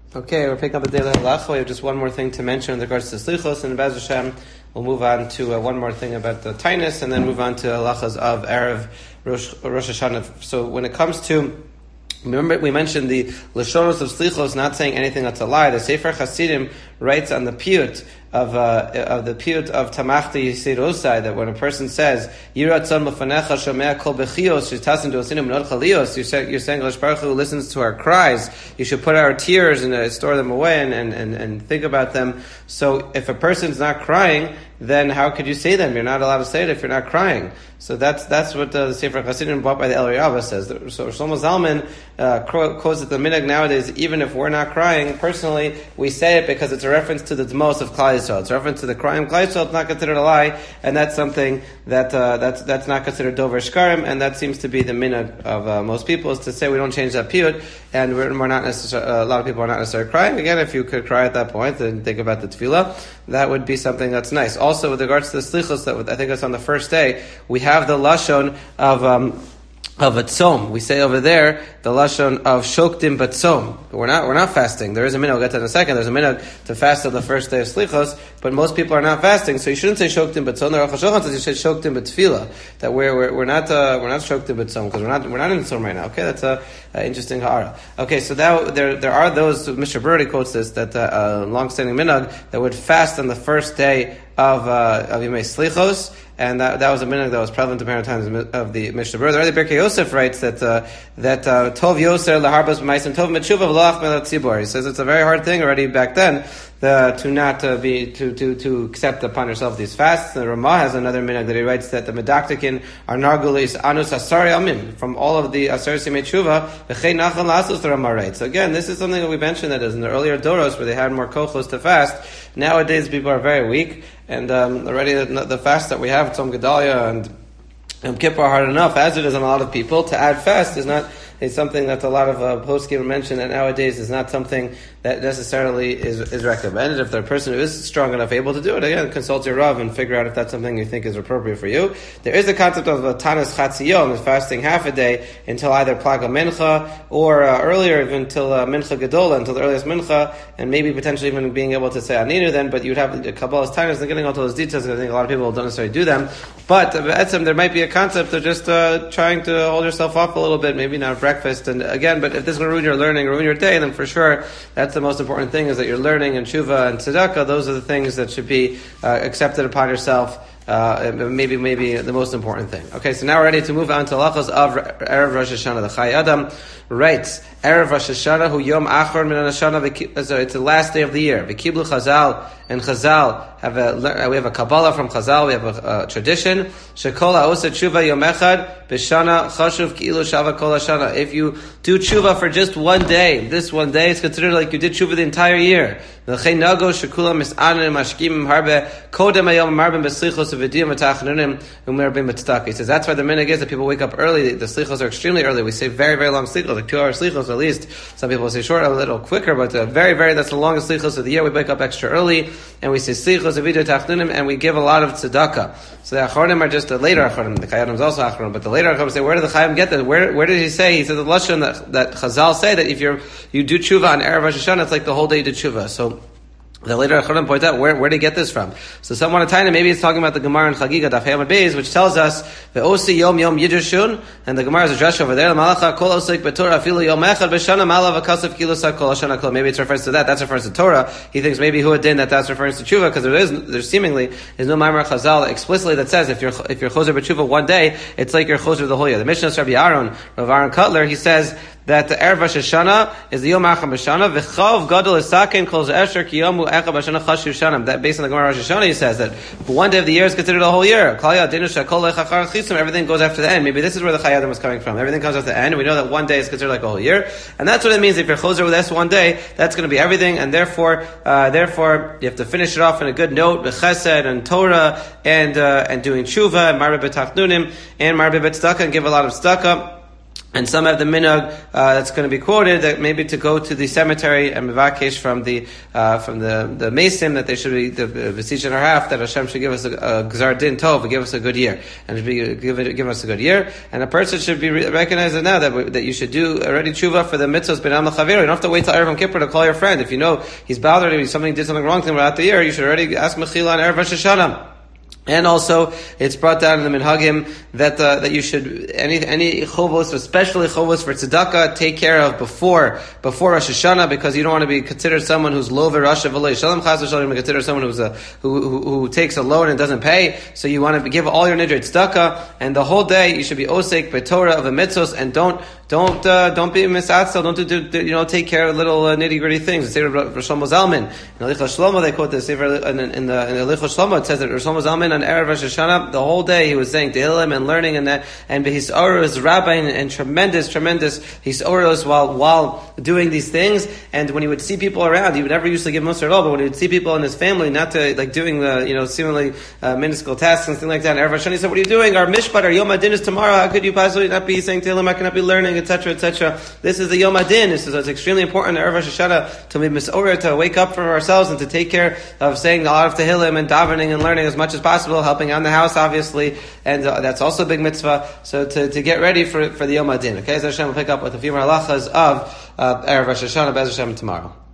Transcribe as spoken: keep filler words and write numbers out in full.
Okay, we're picking up a daily halacha. We have just one more thing to mention in regards to slichos, and Be'ez Hashem, we'll move on to uh, one more thing about the tainus, and then move on to halachas of Erev Rosh, Rosh Hashanah. So when it comes to, remember we mentioned the lashonos of slichos, not saying anything that's a lie. The Sefer Hasidim writes on the piyut of uh, of the piyut of Tamachti Yisirosai that when a person says Yiratzon Mafanecha Shomea Kol Bechios Shitasim Dosinim Not Chalios, you're saying Rosh Baruch Hu listens to our cries. You should put our tears and uh, store them away and, and, and, and think about them. So if a person's not crying, then how could you say them? You're not allowed to say it if you're not crying. So that's that's what uh, the Sefer Hasidim brought by the El Riyava says. So Shlomo Zalman uh, quotes that the minhag nowadays, even if we're not crying, personally, we say it because it's a reference to the demos of Klal Yisrael. It's a reference to the crying of Klal Yisrael. It's not considered a lie, and that's something that uh, that's that's not considered dover shkarim, and that seems to be the minhag of uh, most people, is to say we don't change that piyut, and we're, we're not necessarily, uh, a lot of people are not necessarily crying. Again, if you could cry at that point and think about the tefillah, that would be something that's nice. Also, with regards to the slichos, that I think it's on the first day, we have the lashon of um, of a tzom. We say over there the lashon of shoktim batzom. We're not we're not fasting. There is a minhag. We'll get to that in a second. There's a minhag to fast on the first day of slichos, but most people are not fasting, so you shouldn't say shoktim batzom. The Aruch HaShulchan says you should shoktim b'tefillah. That we're we're, we're not uh, we're not shoktim batzom because we're not we're not in tzom right now. Okay, that's a, a interesting ha'ara. Okay, so now there there are those. Mister Brody quotes this that uh, a long-standing minhag that would fast on the first day of uh, of Yemei Slichos, and that that was a minhag that was prevalent in apparent times of the Mishnah Berurah. The early Birkei Yosef writes that uh, that uh, Tov Yoser laharbas b'maisim Tov Metshuva v'loach melat tzibor. He says it's a very hard thing already back then the, to not uh, be to, to to accept upon yourself these fasts. The Ramah has another minhag that he writes that the medaktikin are nargulis anus asari almim from all of the asar simei tshuva v'chei nachal lasus. The Ramah writes. So again, this is something that we mentioned that is in the earlier doros where they had more kochos to fast. Nowadays, people are very weak. And um, already the, the fast that we have, Tzom Gedalia and Yom Kippur, are hard enough, as it is on a lot of people. To add fast is not is something that a lot of uh, post-game mention, and nowadays is not something that necessarily is, is recommended. If the person who is strong enough, able to do it, again, consult your Rav and figure out if that's something you think is appropriate for you. There is the concept of a Tanas Chatziyom, is fasting half a day until either Plaga Mincha or uh, earlier, even until uh, Mincha Gedola, until the earliest Mincha, and maybe potentially even being able to say Aninu then, but you'd have the Kabbalah's Tanas, and getting all those details, and I think a lot of people don't necessarily do them. But uh, there might be a concept of just uh, trying to hold yourself up a little bit, maybe not breakfast, and again, but if this is going to ruin your learning, ruin your day, then for sure, that's the most important thing, is that you're learning and tshuva and tzedakah. Those are the things that should be uh, accepted upon yourself. Uh, maybe, maybe the most important thing. Okay, so now we're ready to move on to halachos of Erev Rosh Hashanah. The Chai Adam writes, Erev Rosh Hashanah hu yom achor min Hashanah. So it's the last day of the year. V'kiblu Chazal, and Chazal have a we have a Kabbalah from Chazal. We have a, a tradition. Shekol ha'osa tshuva yom echad b'shana chashuv ki'ilu shava kol hashana. If you do tshuva for just one day, this one day is considered like you did tshuva the entire year. V'chei nago shekulam mis'anin mashkim harbe kodem hayom marbim b'slichos. He says that's why the minhag is that people wake up early. The slichos are extremely early. We say very, very long slichos, like two hour slichos at least. Some people say short, a little quicker, but uh, very, very, that's the longest slichos of the year. We wake up extra early, and we say slichos avidu tachnunim, and we give a lot of tzedakah. So the achronim are just the later achronim. The Chayadim is also achronim, but the later achronim say, where did the Chayyim get that? Where, where did he say? He said the lashon that, that Chazal say that if you're, you do tshuva on Erev Rosh Hashanah, it's like the whole day you do tshuva. So the later Acharonim point out, where, where did he get this from? So someone at time, maybe it's talking about the Gemara in Chagiga, Daf Hamad Beis, which tells us, Ve'osi yom yom yidrashun, and the Gemara is a drush over there, Malacha kol osik b'torah afilu yom echad b'shana malav v'kasav kilusa kol hashana kol. Maybe it's refers to that, that's refers to Torah. He thinks maybe who it did that that's referring to tshuva, because there is, there's seemingly, there's no Maimar Chazal explicitly that says, if you're, if you're choser b'tshuva one day, it's like you're choser the whole year. The Mishnah of Rabbi Aaron, Rav Aaron Cutler, he says, that the Erev Rosh Hashanah is the Yom Achar B'Shana, V'chav Gadol Esakin Kol Z'Esher Ki Yomu Echad B'Shana Chashu Shanam. That based on the Gemara Rosh Hashanah, he says that one day of the year is considered a whole year. Kol Yadinu Shekol Echachar Chisum. Everything goes after the end. Maybe this is where the Chayadim was coming from. Everything comes after the end, and we know that one day is considered like a whole year, and that's what it means. If you're choser with this one day, that's going to be everything, and therefore, uh, therefore, you have to finish it off in a good note, B'Chesed and Torah, and uh, and doing tshuva, and Marbe B'Tachnunim, and Marbe B'Tzedakah, and give a lot of tzedakah. And some have the minhag uh, that's going to be quoted that maybe to go to the cemetery and mivakesh from the uh, from the the mason that they should be the beseech in our half that Hashem should give us a, a gzar din tov, give us a good year, and be, give it, give us a good year. And a person should be re- recognized now that that you should do already tshuva for the mitzvahs benam l'chaver. You don't have to wait till erev Yom Kippur to call your friend. If you know he's bothered you, somebody did something wrong to him throughout the year, you should already ask mechila on erev Rosh Hashanah. And also, it's brought down in the minhagim that uh, that you should any any chovos, especially chovos for tzedakah, take care of before before Rosh Hashanah, because you don't want to be considered someone who's lo v'rasha v'lo shalom chas v'shalom. Consider someone who's a who, who who takes a loan and doesn't pay. So you want to give all your nidre tzedakah, and the whole day you should be osek b'torah of the mitzvos, and don't don't uh, don't be misatzel. Don't do, do you know take care of little uh, nitty gritty things. Say Rosh Shlomo Zalman in Alichos Shlomo, they quote this in the in the, in the Alichos Shlomo. It says that Rosh Shlomo Zalman on erev Rosh Hashanah, the whole day he was saying Tehillim and learning and that, and his oros rabbi and, and tremendous, tremendous his oros while while doing these things. And when he would see people around, he would never usually give Musar at all. But when he would see people in his family, not to like doing the you know seemingly uh, minuscule tasks and things like that, and erev Rosh Hashanah, he said, "What are you doing? Our mishpat, our Yom Adin is tomorrow. How could you possibly not be saying Tehillim? How can I be learning, et cetera, et cetera?" This is the Yom Adin. This is it's extremely important. Erev Rosh Hashanah to be misorah, to wake up for ourselves and to take care of saying a lot of Tehillim and davening and learning as much as possible, helping out in the house, obviously, and uh, that's also a big mitzvah. So to, to get ready for for the Yom Adin. Okay, so Hashem will pick up with a few more halachas of uh, Erev Rosh Hashanah, Be'ez Hashem tomorrow.